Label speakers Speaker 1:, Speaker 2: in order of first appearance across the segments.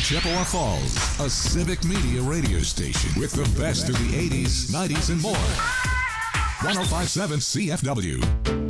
Speaker 1: Chippewa Falls, a civic media radio station with the best of the 80s, 90s, and more. 105.7 CFW.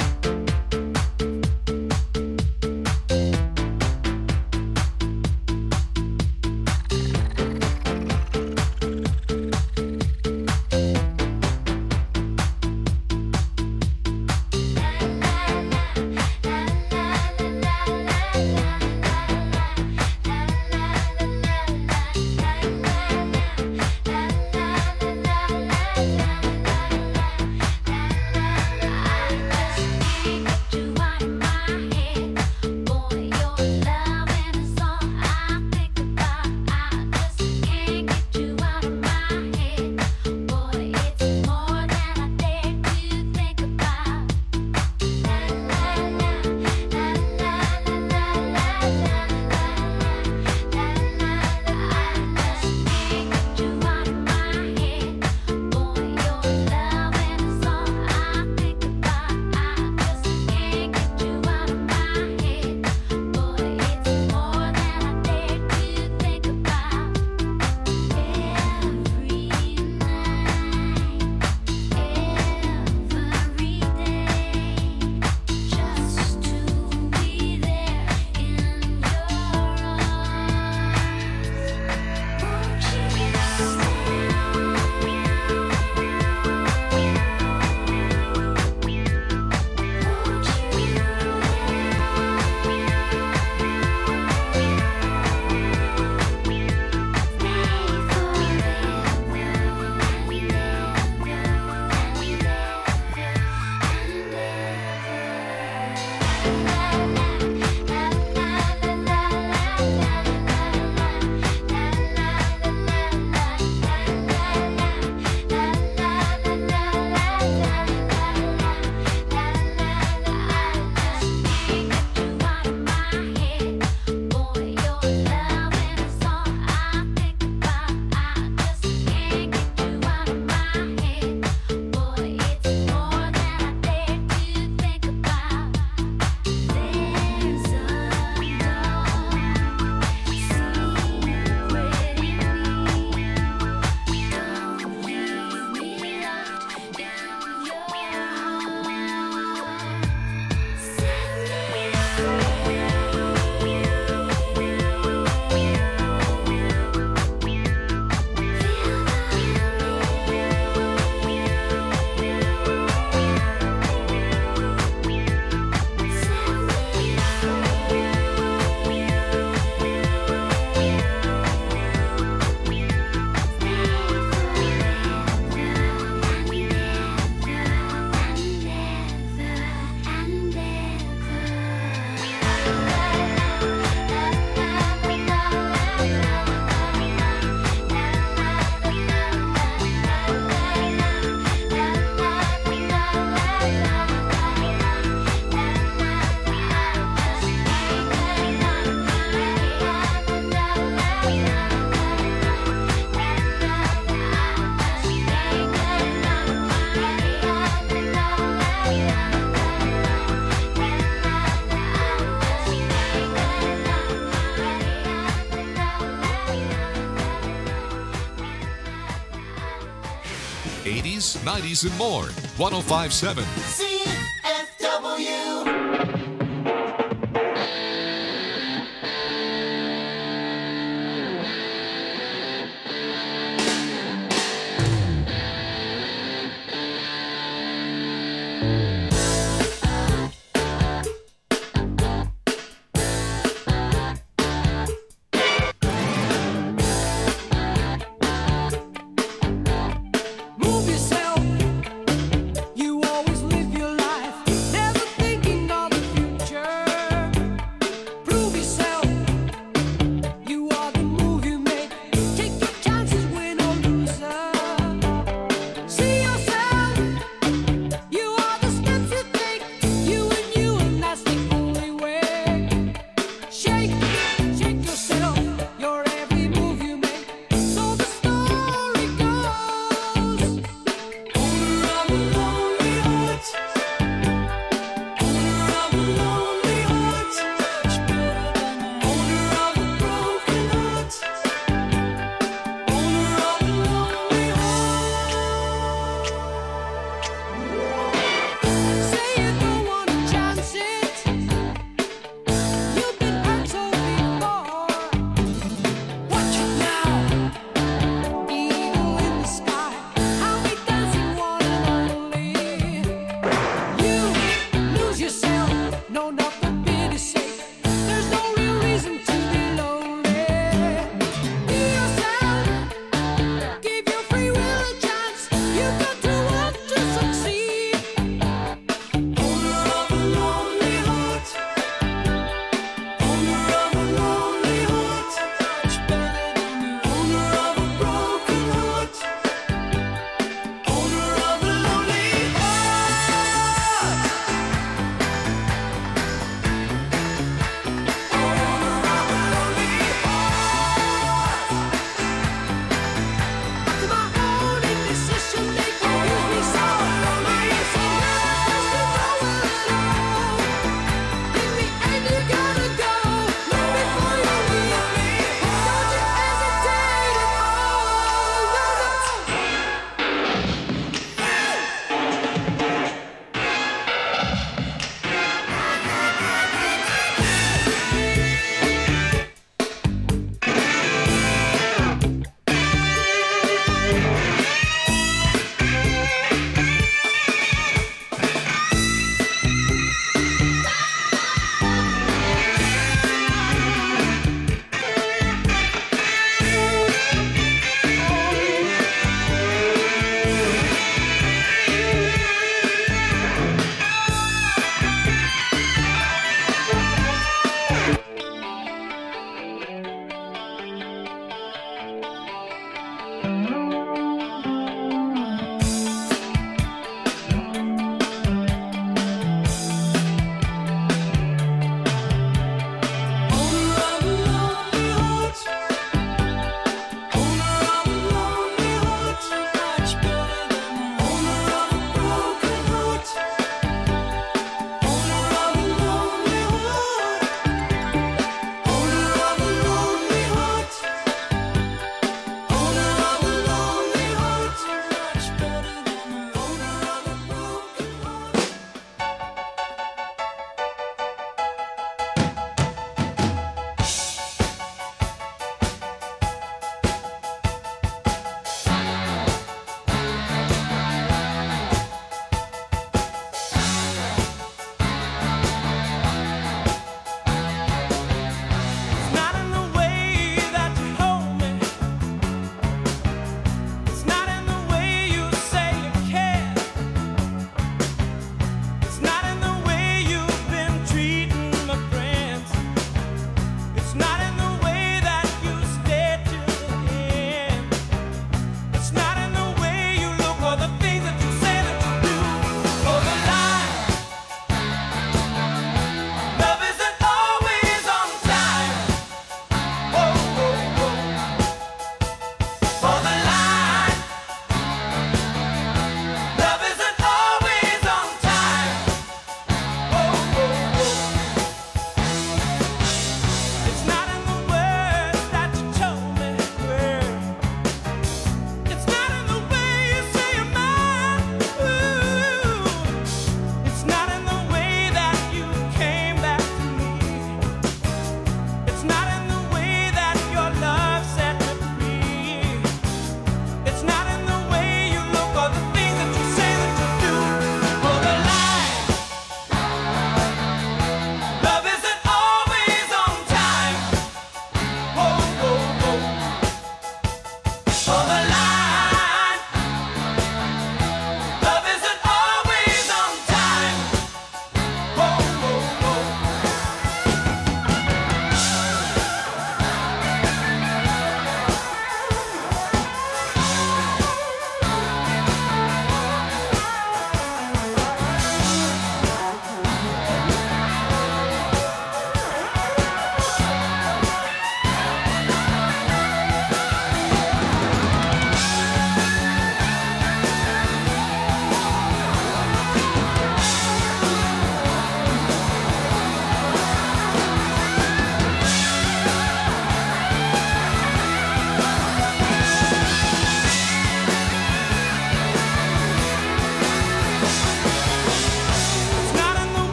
Speaker 1: '80s, '90s, and more. 105.7
Speaker 2: CFW.
Speaker 3: Move yourself. You always live your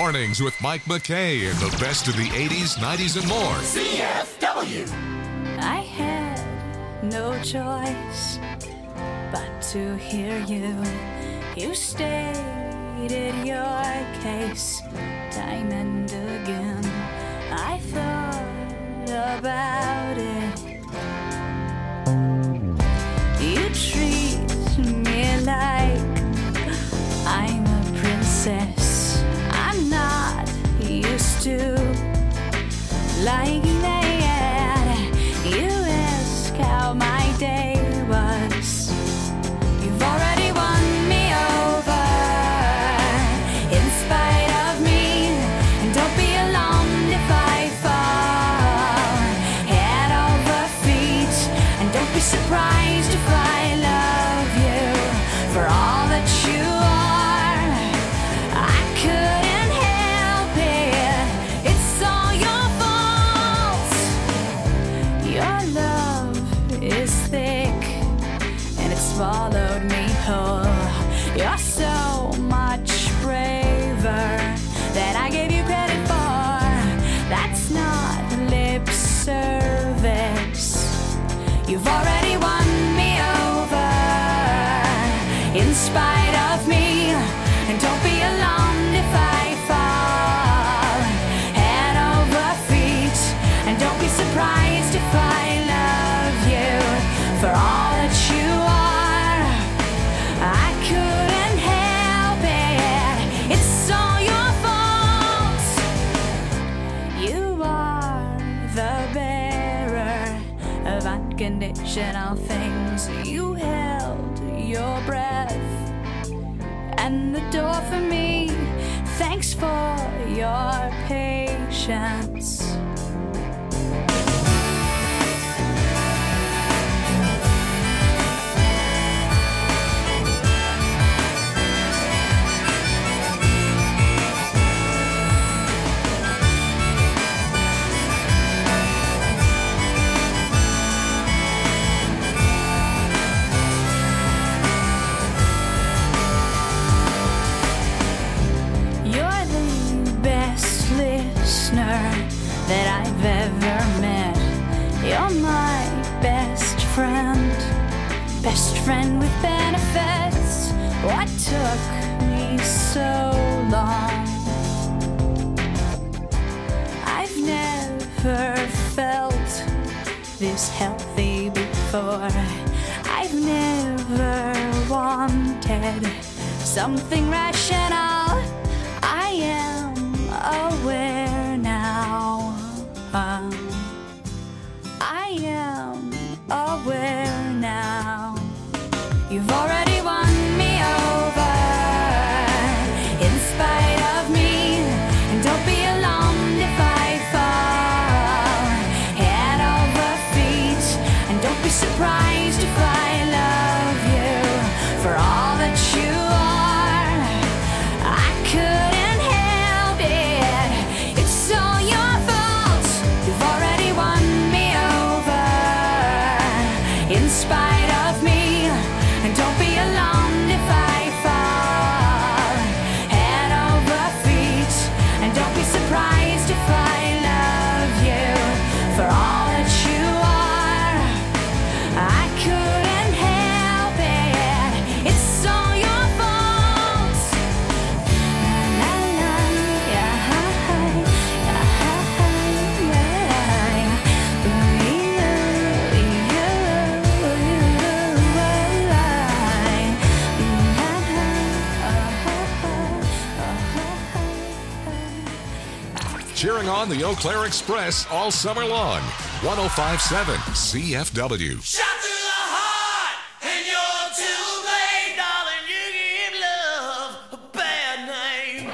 Speaker 1: Mornings with Mike McKay and the best of the 80s, 90s, and more.
Speaker 2: CFW.
Speaker 3: I had no choice but to hear you. You stated your case time and again. I thought about it. You treat me like I'm a princess. I'm not used to lying that. You ask how my day was. You've already won me over in spite of me. And don't be alarmed if I fall head over feet. And don't be surprised if I love you for all that you are. I couldn't help it. It's all your fault. Your love is thick and it swallowed me whole. You're so much braver than I gave you credit for. That's not lip service. You've already won me over in spite of me. And don't be alarmed if I fall head over feet. And don't be surprised if I love you for all that you are. I couldn't help it. It's all your fault. You are the bearer of unconditional things. You held your breath and the door for me. Thanks for your patience. You're the best listener that I've ever met. You're my best friend with benefits. What took me so long? I've never felt this healthy before. I've never wanted something rational. I am aware now. I am aware now. You've already won me over in spite of me. And don't be alarmed if I fall head over feet. And don't be surprised if I love you for all that you are. I couldn't help it. It's all your fault. You've already won me over in spite of me. And don't be alarmed if I fall head over feet. And don't be surprised if I love you for all that you are. I couldn't help it. It's all your fault. La, la, yeah,
Speaker 1: Cheering on the Eau Claire Express all summer long. 105.7 CFW.
Speaker 2: Shot to the heart, and you're too late, darling. You give love a bad name.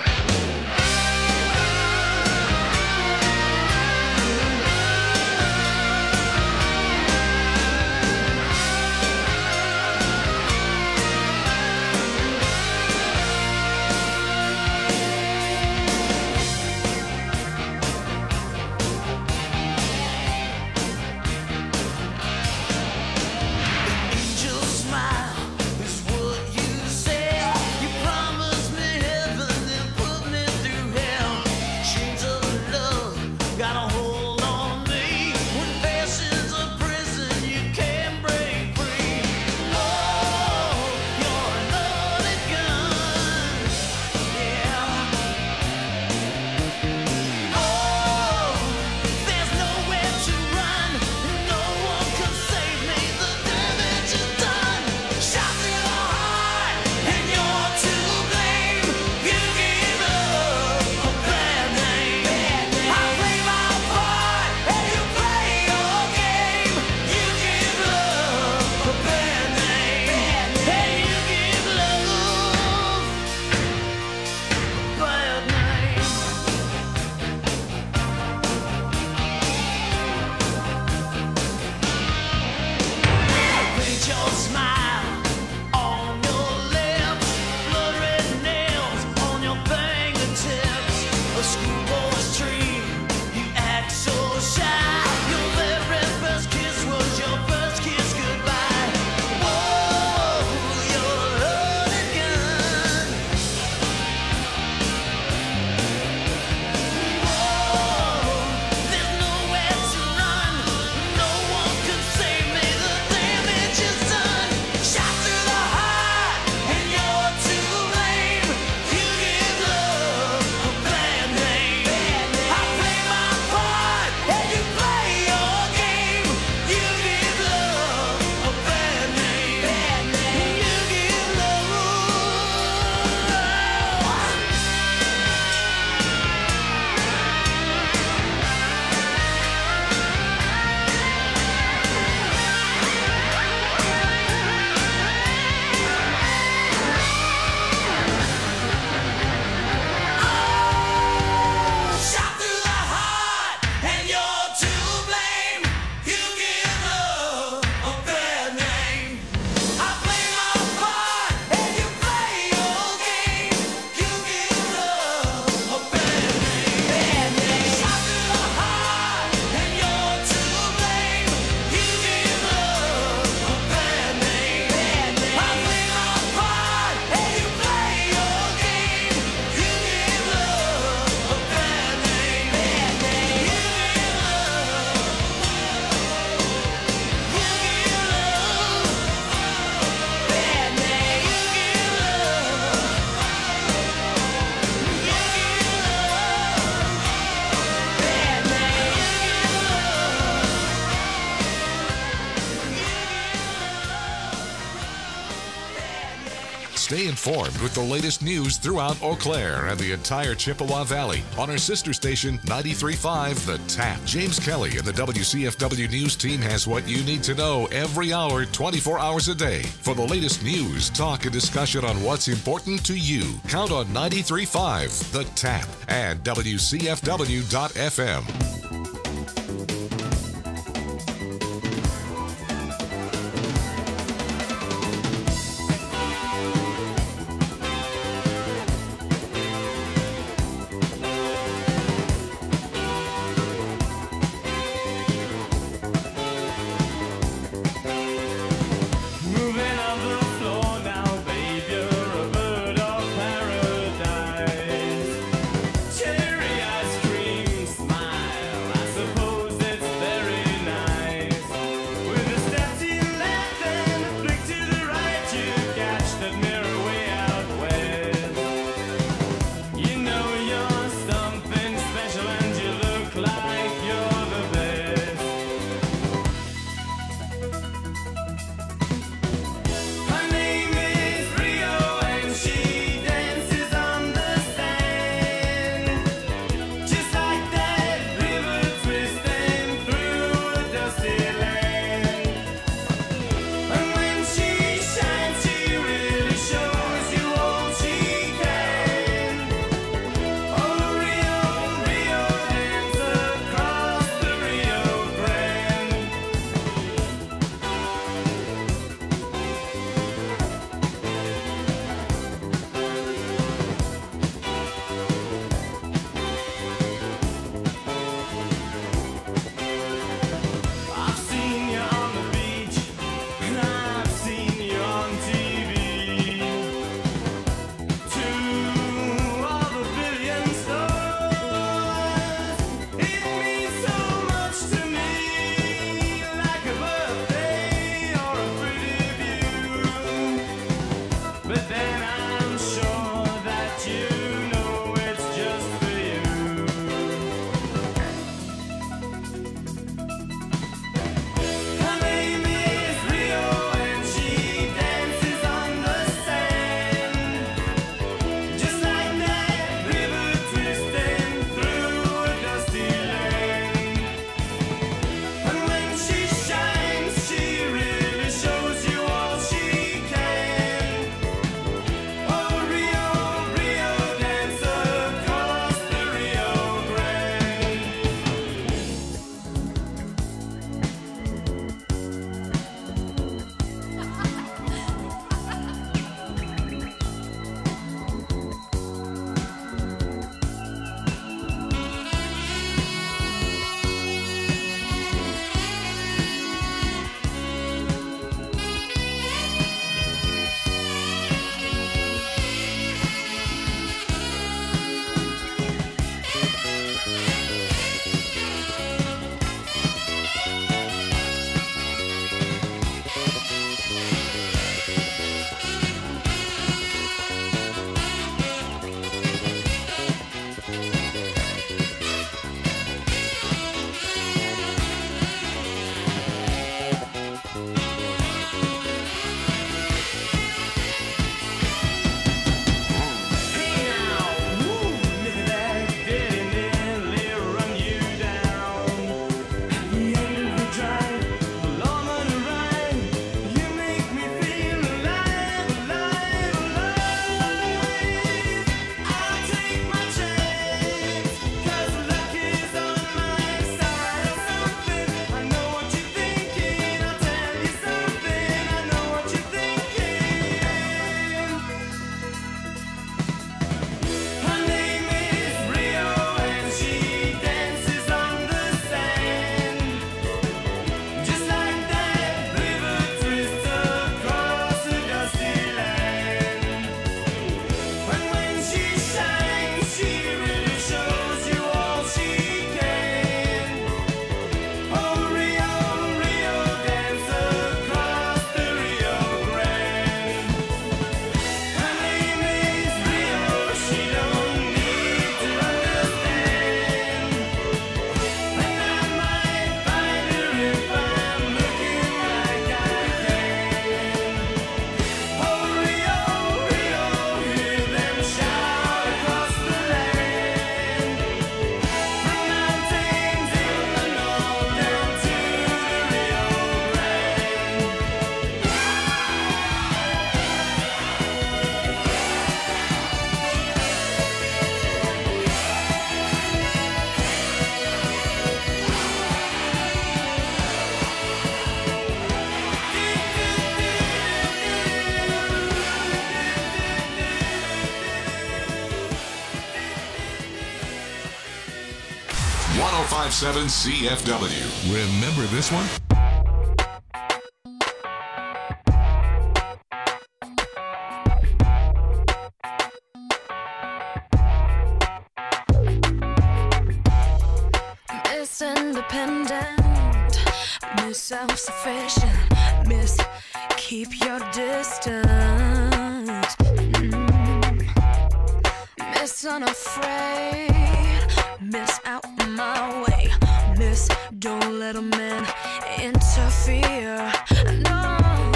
Speaker 1: Stay informed with the latest news throughout Eau Claire and the entire Chippewa Valley on our sister station 93.5 The Tap. James Kelly and the WCFW News team has what you need to know every hour, 24 hours a day. For the latest news, talk, and discussion on what's important to you, count on 93.5 The Tap and WCFW.FM.
Speaker 2: Cherry ice cream smile.
Speaker 1: 105.7 CFW. Remember this one?
Speaker 3: Miss Independent, Miss Self-Sufficient, Miss Keep Your Distance, Miss Unafraid, Miss Out My Way, Miss Don't Let a Man Interfere, no,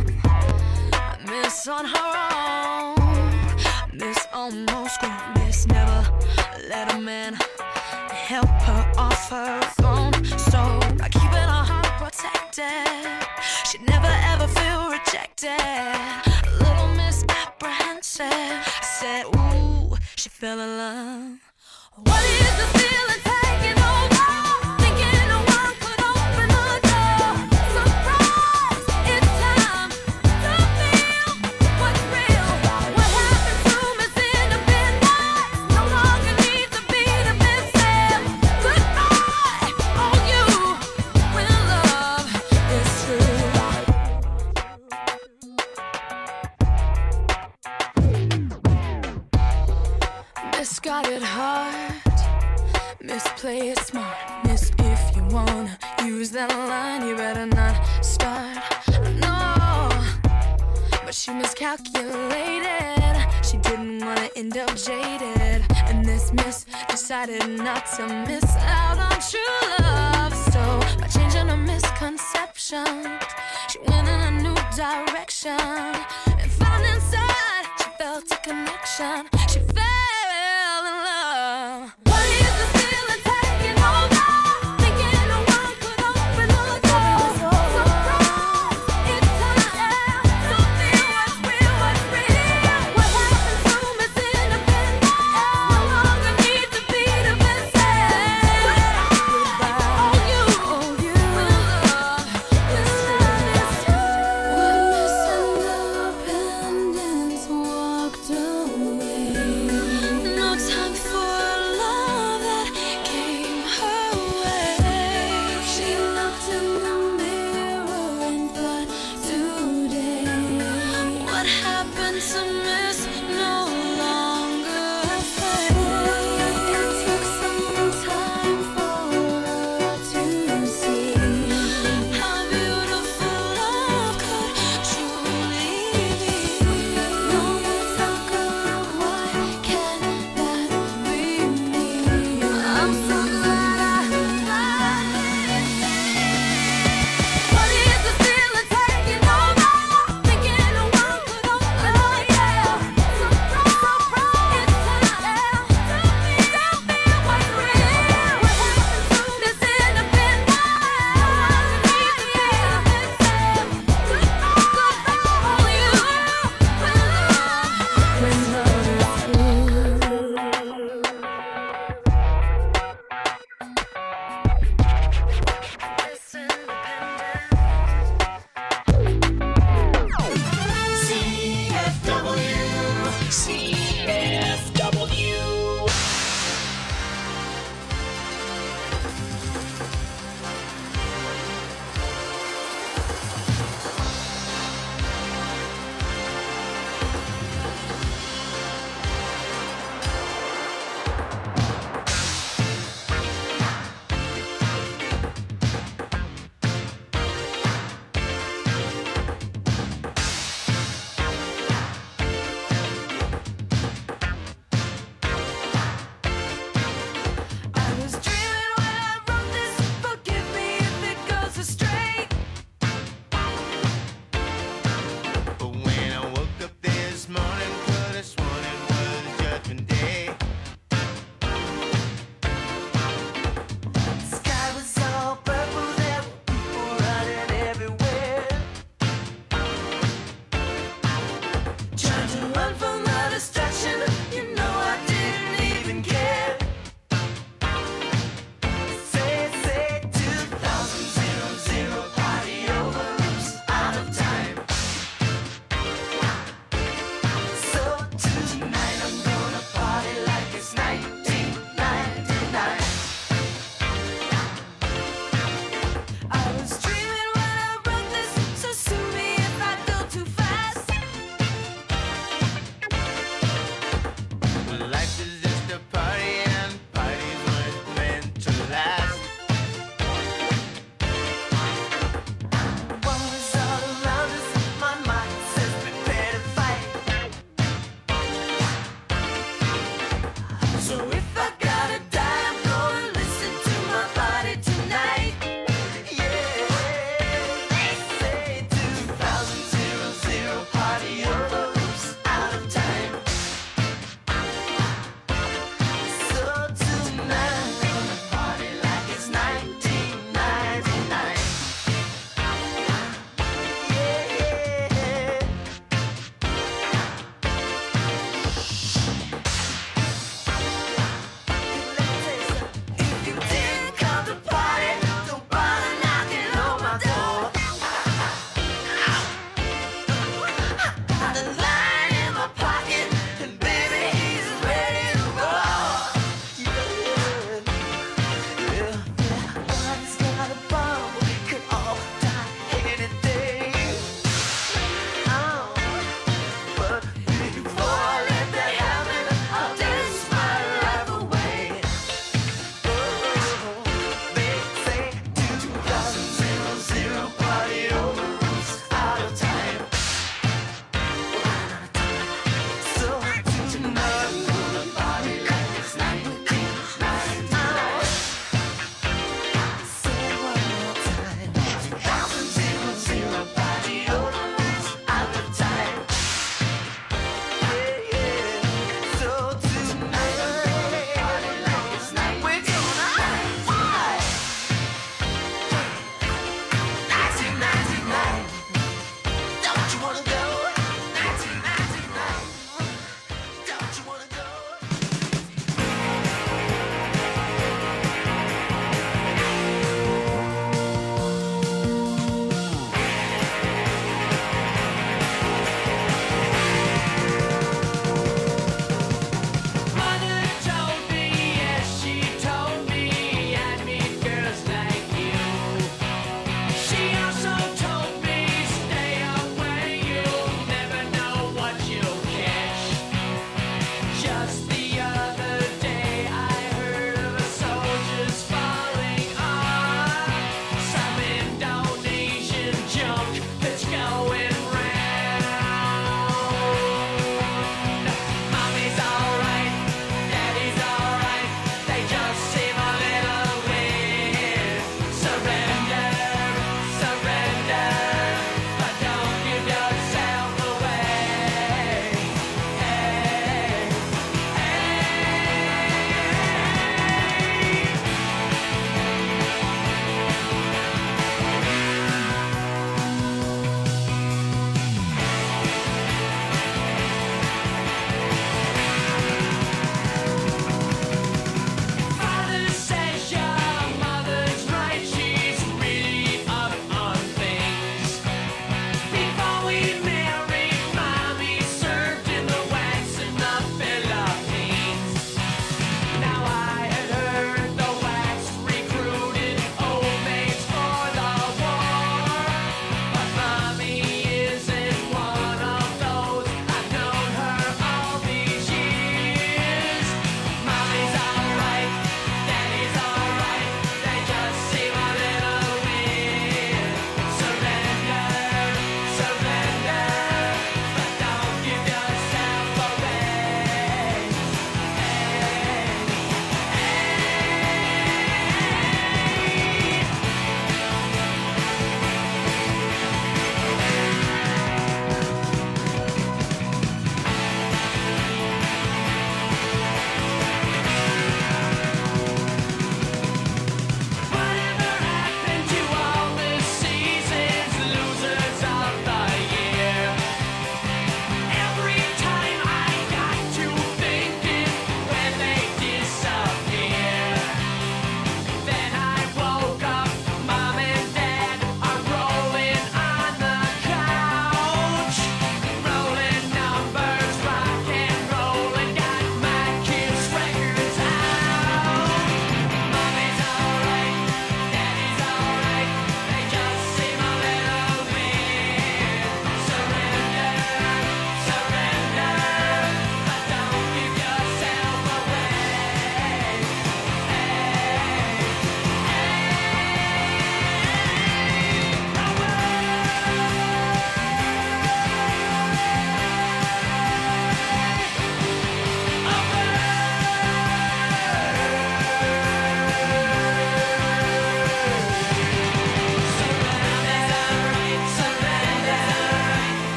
Speaker 3: Miss On Her Own, Miss Almost Grown, Miss Never Let a Man help her off her throne. So by keeping her heart protected, she'd never ever feel rejected. Little Miss Apprehensive said, ooh, she fell in love. What is the feeling taking over? Thinking no one could open the door. Surprise, it's time to feel what's real. What happened to Miss Independence? No longer needs to be the missing. Goodbye, all you when love is true. Misguided heart, misplay it smart. Miss, if you wanna use that line, you better not start. No, but she miscalculated. She didn't wanna end up jaded, and this miss decided not to miss out on true love. So by changing her misconceptions, she went in a new direction and found inside she felt a connection. She fell in love. What is the feeling taking over? Thinking no one could open the door. Surprise, it's time to feel what's real, what's real. What happened to Miss Independence? No longer need to be the missing. Goodbye, all you when love is true. When Miss Independence walked away, no time for love that came her way. She looked in the mirror and thought, today, what happened to Miss No Longer Afraid? It took some time for her to see how beautiful love could truly be. No more talk of why can't that be me? I'm so glad I finally see. What is the feeling taking over? Thinking no one could open the door.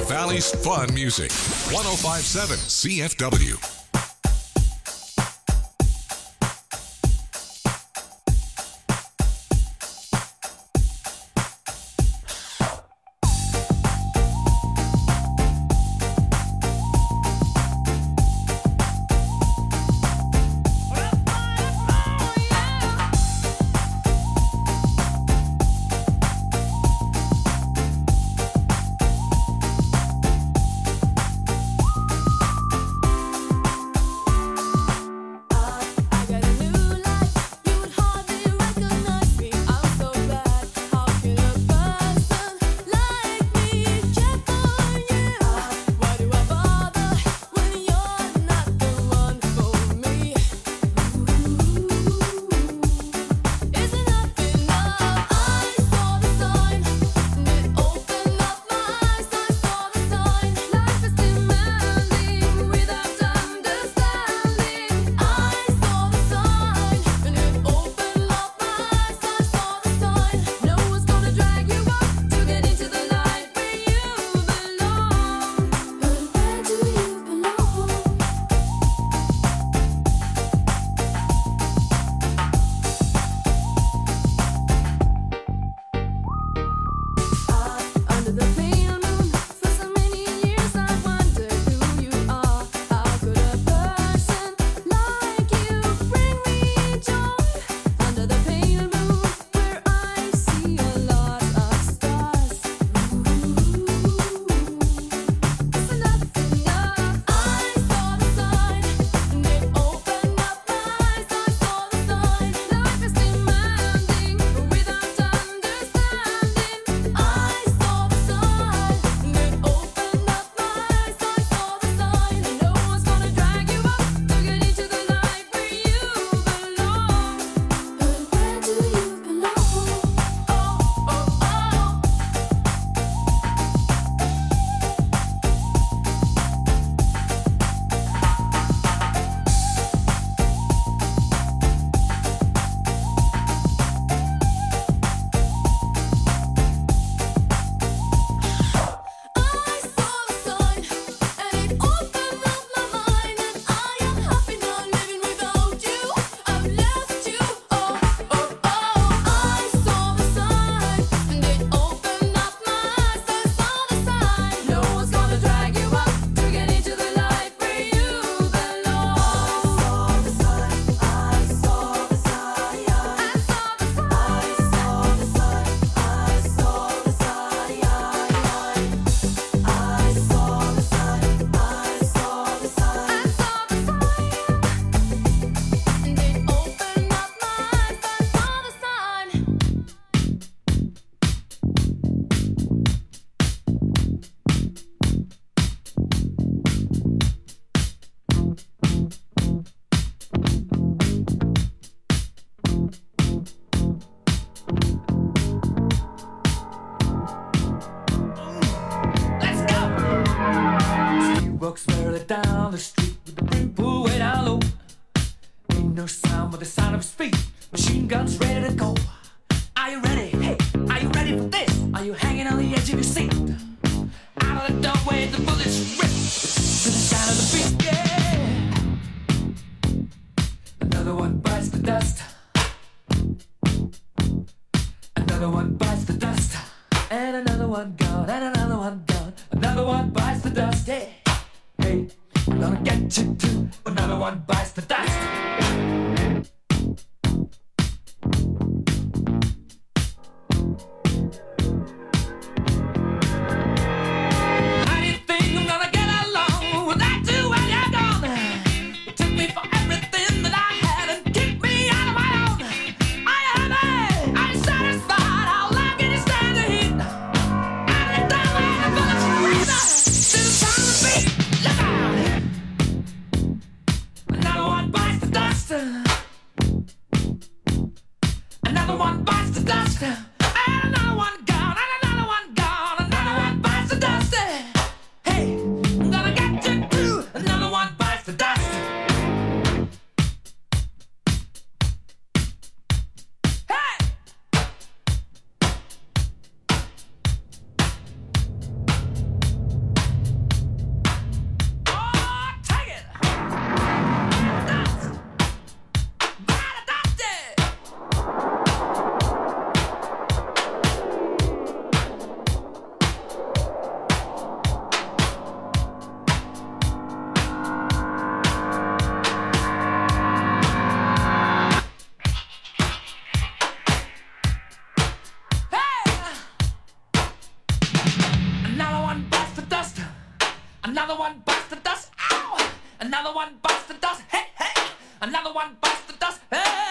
Speaker 1: Valley's fun music. 105.7 CFW.
Speaker 4: Walks merrily down the street with the big pool way down low. Ain't no sound but the sound of his feet. Machine guns ready to go. Are you ready? Hey, are you ready for this? Are you hanging on the edge of your seat? Out of the doorway, the bullets rip to the sound of the beat. Yeah. Another one bites the dust. Another one bites the dust. And another one gone. And another one gone. Another one bites the dust. Hey, hey, I'm gonna get you too. Another one bites the dust. How do you think I'm gonna get along without you when you're gone? You took me for everything that I had and kicked me out of my own. Are you happy? Are you satisfied? How long can you stand the heat? Out of the doorway, the bullets rip to the sound of the beat. Look out! Another one bites the dust. Another one bites the dust. And another one gone. And another one gone. Another one bites the dust. Hey, I'm gonna get you too. Another one bites the dust. Hey! Another one bites the dust.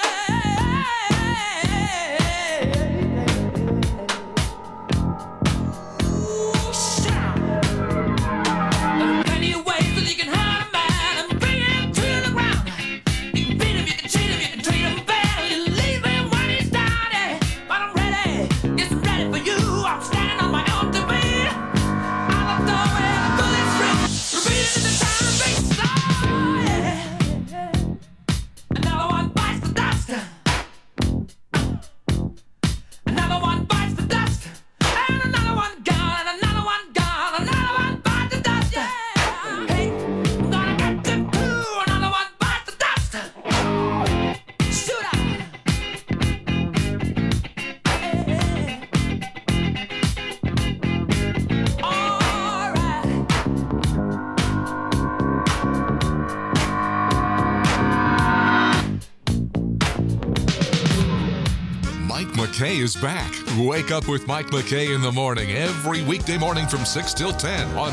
Speaker 1: McKay is back. Wake up with Mike McKay in the morning every weekday morning from 6 till 10 on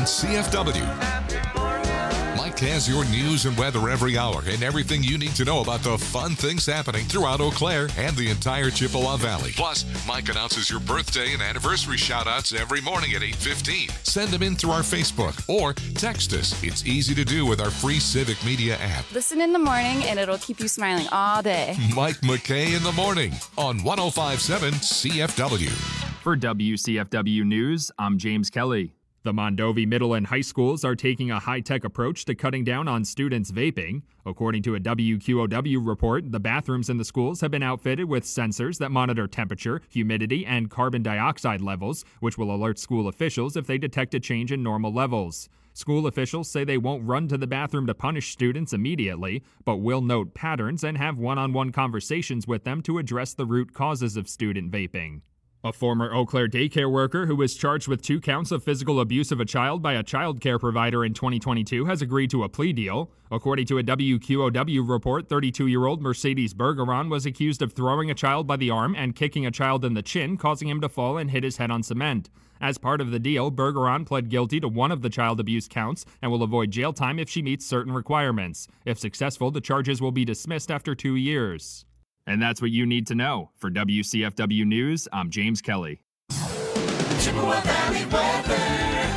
Speaker 1: CFW. Mike has your news and weather every hour and everything you need to know about the fun things happening throughout Eau Claire and the entire Chippewa Valley. Plus, Mike announces your birthday and anniversary shout-outs every morning at 8:15. Send them in through our Facebook or text us. It's easy to do with our free Civic Media app.
Speaker 3: Listen in the morning and it'll keep you smiling all day.
Speaker 1: Mike McKay in the morning on 105.7 CFW.
Speaker 5: For WCFW News, I'm James Kelly. The Mondovi Middle and High Schools are taking a high-tech approach to cutting down on students vaping. According to a WQOW report, the bathrooms in the schools have been outfitted with sensors that monitor temperature, humidity, and carbon dioxide levels, which will alert school officials if they detect a change in normal levels. School officials say they won't run to the bathroom to punish students immediately, but will note patterns and have one-on-one conversations with them to address the root causes of student vaping. A former Eau Claire daycare worker who was charged with 2 counts of physical abuse of a child by a child care provider in 2022 has agreed to a plea deal. According to a WQOW report, 32-year-old Mercedes Bergeron was accused of throwing a child by the arm and kicking a child in the chin, causing him to fall and hit his head on cement. As part of the deal, Bergeron pled guilty to one of the child abuse counts and will avoid jail time if she meets certain requirements. If successful, the charges will be dismissed after 2 years. And that's what you need to know. For WCFW News, I'm James Kelly.
Speaker 2: Chippewa Valley weather.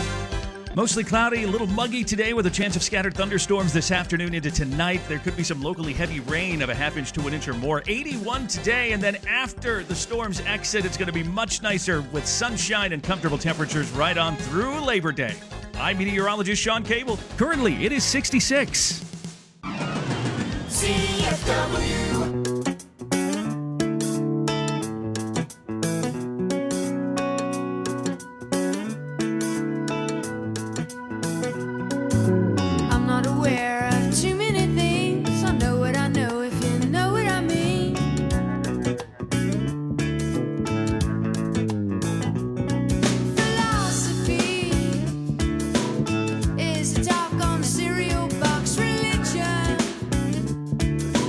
Speaker 6: Mostly cloudy, a little muggy today with a chance of scattered thunderstorms this afternoon into tonight. There could be some locally heavy rain of a half inch to an inch or more. 81 today, and then after the storms exit, it's going to be much nicer with sunshine and comfortable temperatures right on through Labor Day. I'm meteorologist Sean Cable. Currently, it is 66.
Speaker 2: CFW.
Speaker 7: I'm not aware of too many things. I know what I know if you know what I mean. Philosophy is a talk on the cereal box. Religion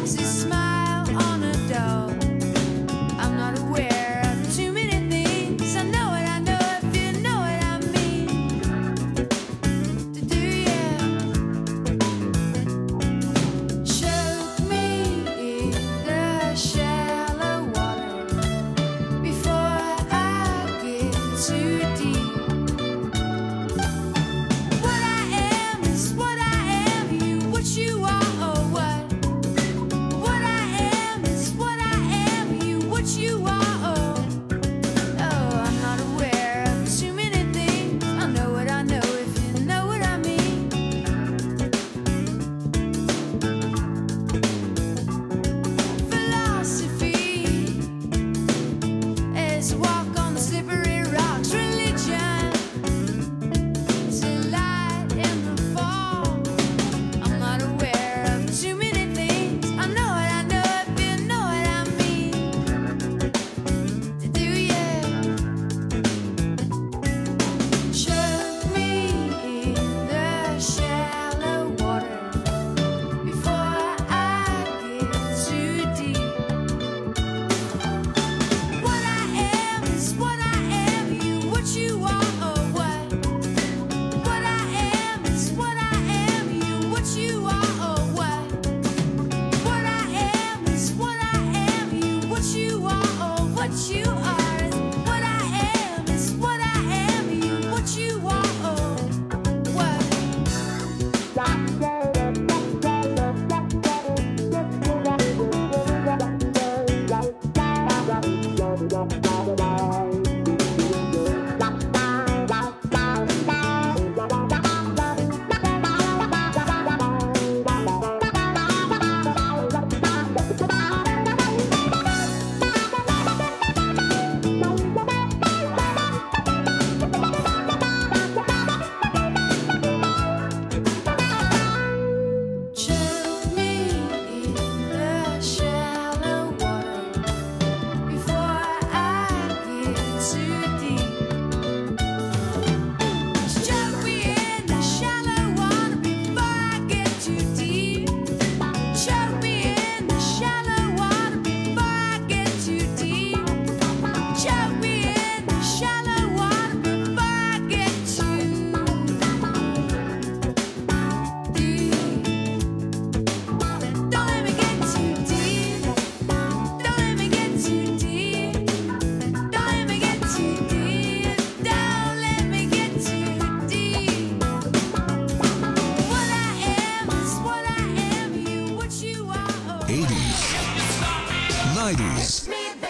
Speaker 1: 80s, 90s,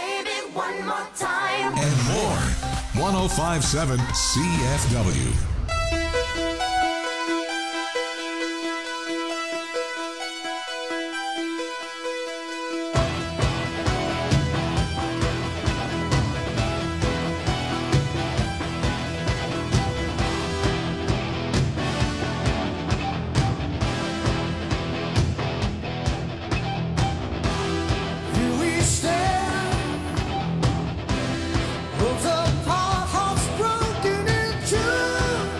Speaker 1: and more. 105.7 CFW.
Speaker 2: Broken into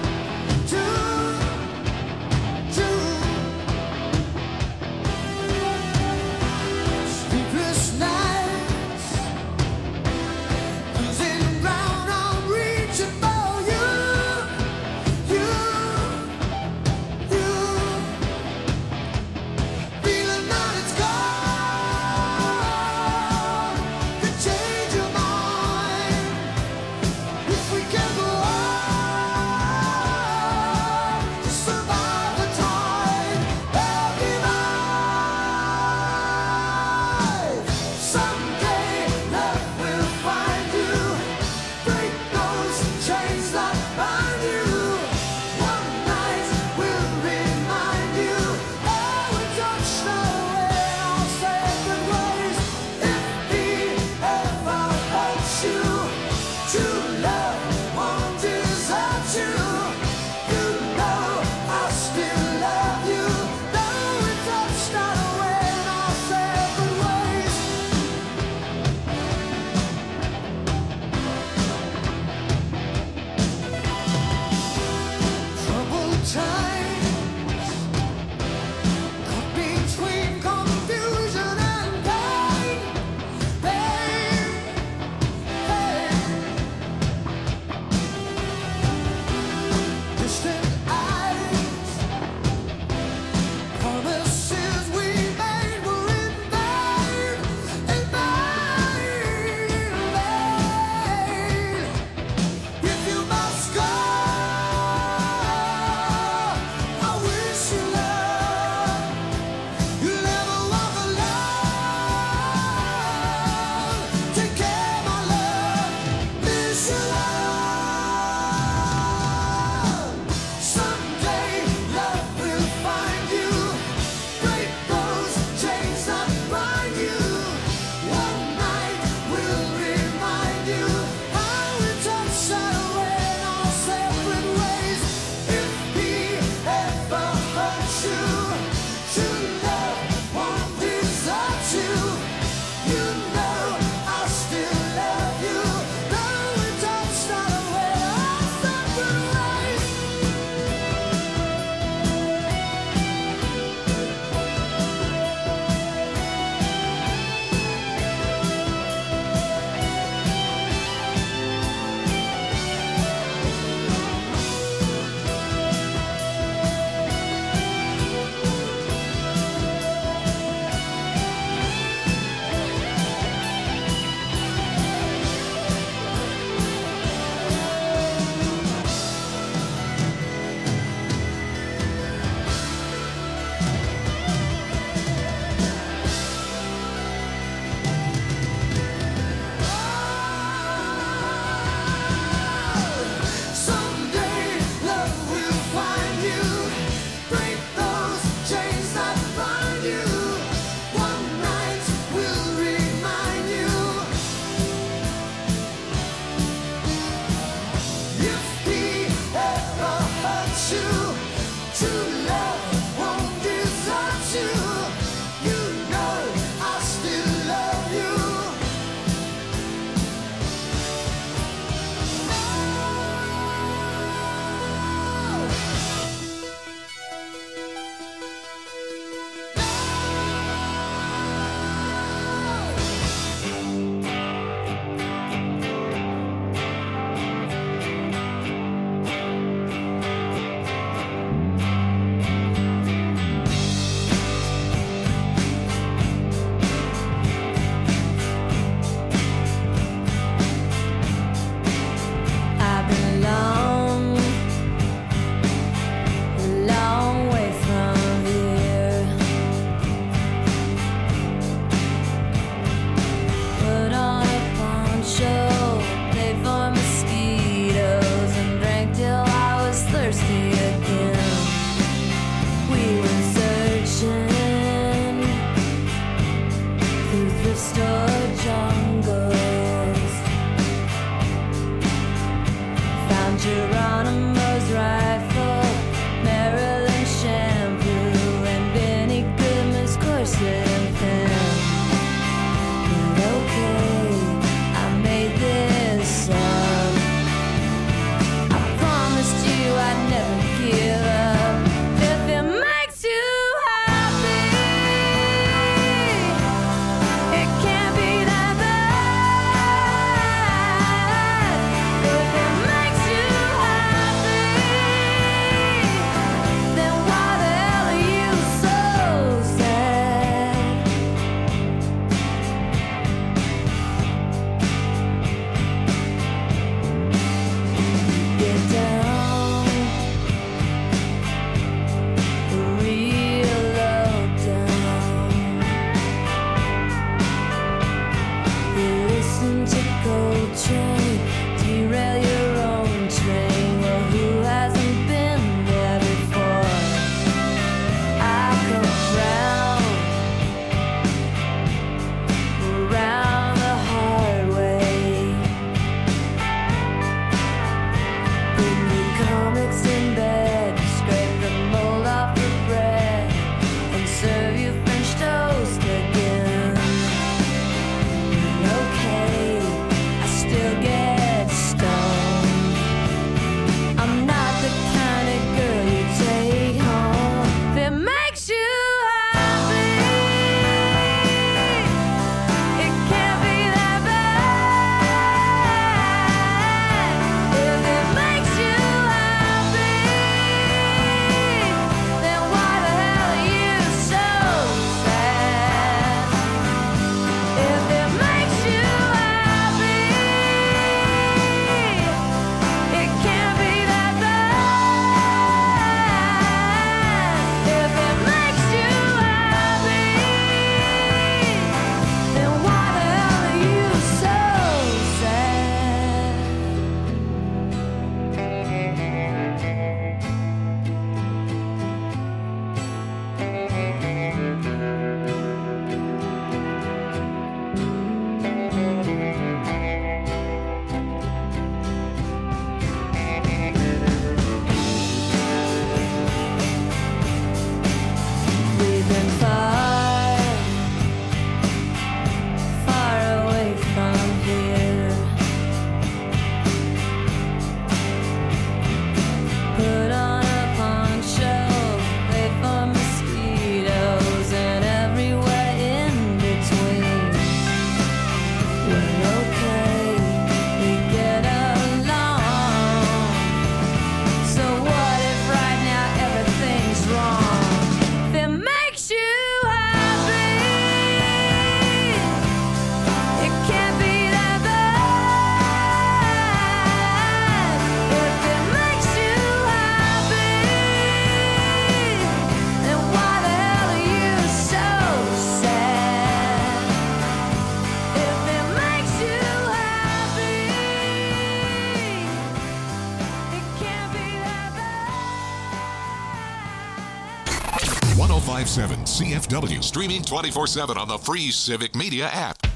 Speaker 1: 92.57 CFW. Streaming 24/7 on the free Civic Media app.